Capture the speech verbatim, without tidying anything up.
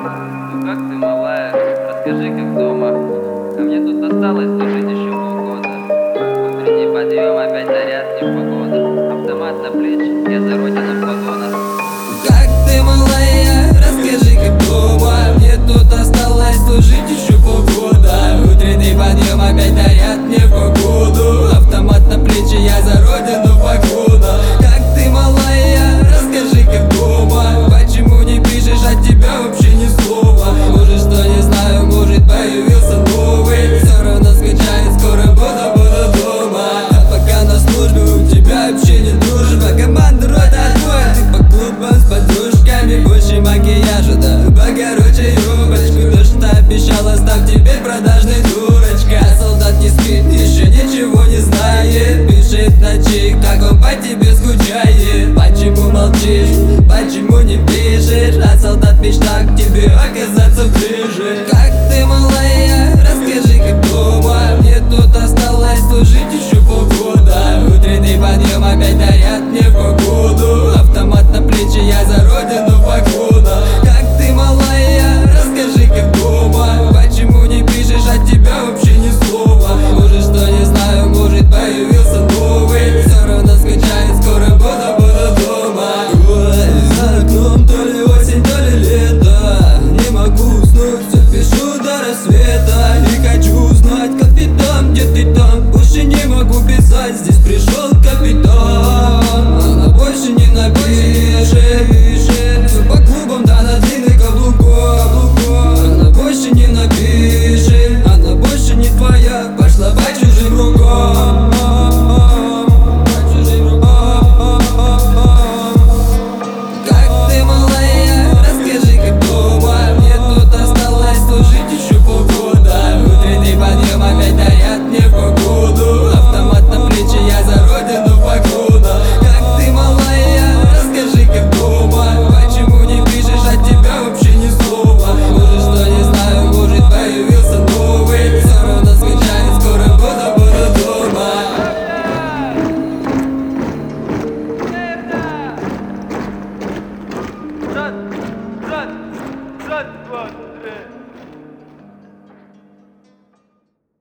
Ну как ты, малая? Расскажи, как дома. А мне тут осталось служить еще полгода. Утренний подъем, опять заряд, не погода. Автомат на плечи, я за родину в погонах. Как ты, малая? Расскажи, как дома. Мне тут осталось служить еще полгода. Утренний подъем, опять заряд, не в погоду. Автомат на плечи, я за родину в погонах. Как ты, малая? Расскажи, как дома. Почему не пишешь от тебя вообще ни слова? Может, что не знаю, может, появился новый. Все равно скучаю, скоро буду, буду дома. А пока на службе у тебя вообще не дружба. Команда рота твоя, ты по клубам с подружками. Больше макияжа, да покороче юбочку. То, что обещала, став теперь продажной дурочка. Солдат не спит, еще ничего не знает. Пишет в ночи, как он по тебе скучает. Почему молчишь, почему не пишешь? А солдат мечта к тебе оказаться ближе.